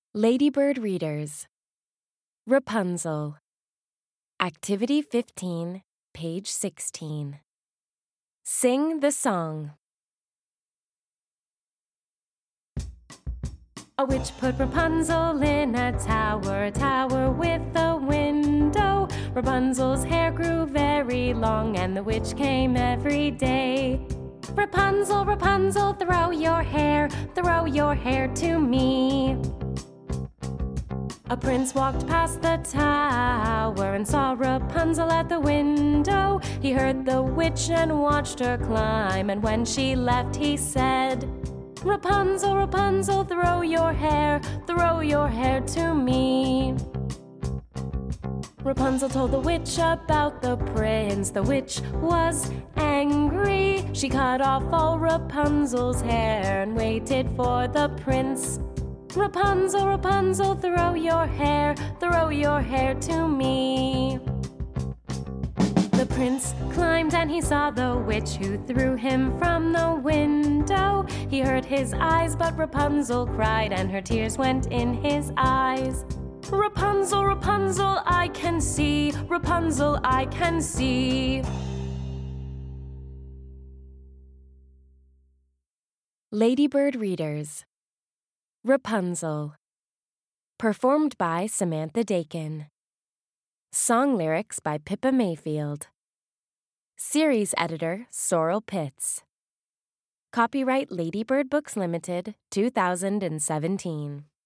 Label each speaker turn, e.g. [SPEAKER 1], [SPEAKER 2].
[SPEAKER 1] Ladybird Readers. Rapunzel. Activity 15, page 16. Sing the song. A witch put Rapunzel in a tower with a window. Rapunzel's hair grew very long, and the witch came every day. Rapunzel, Rapunzel, throw your hair to me. A prince walked past the tower and saw Rapunzel at the window. He heard the witch and watched her climb, and when she left he said, Rapunzel, Rapunzel, throw your hair to me. Rapunzel told the witch about the prince. The witch was angry. She cut off all Rapunzel's hair and waited for the prince. Rapunzel, Rapunzel, throw your hair to me. The prince climbed and he saw the witch, who threw him from the window. He hurt his eyes, but Rapunzel cried, and her tears went in his eyes. Rapunzel, Rapunzel, I can see. Rapunzel, I can see. Ladybird Readers. Rapunzel. Performed by Samantha Dakin. Song lyrics by Pippa Mayfield. Series editor Sorrel Pitts. Copyright Ladybird Books Limited, 2017.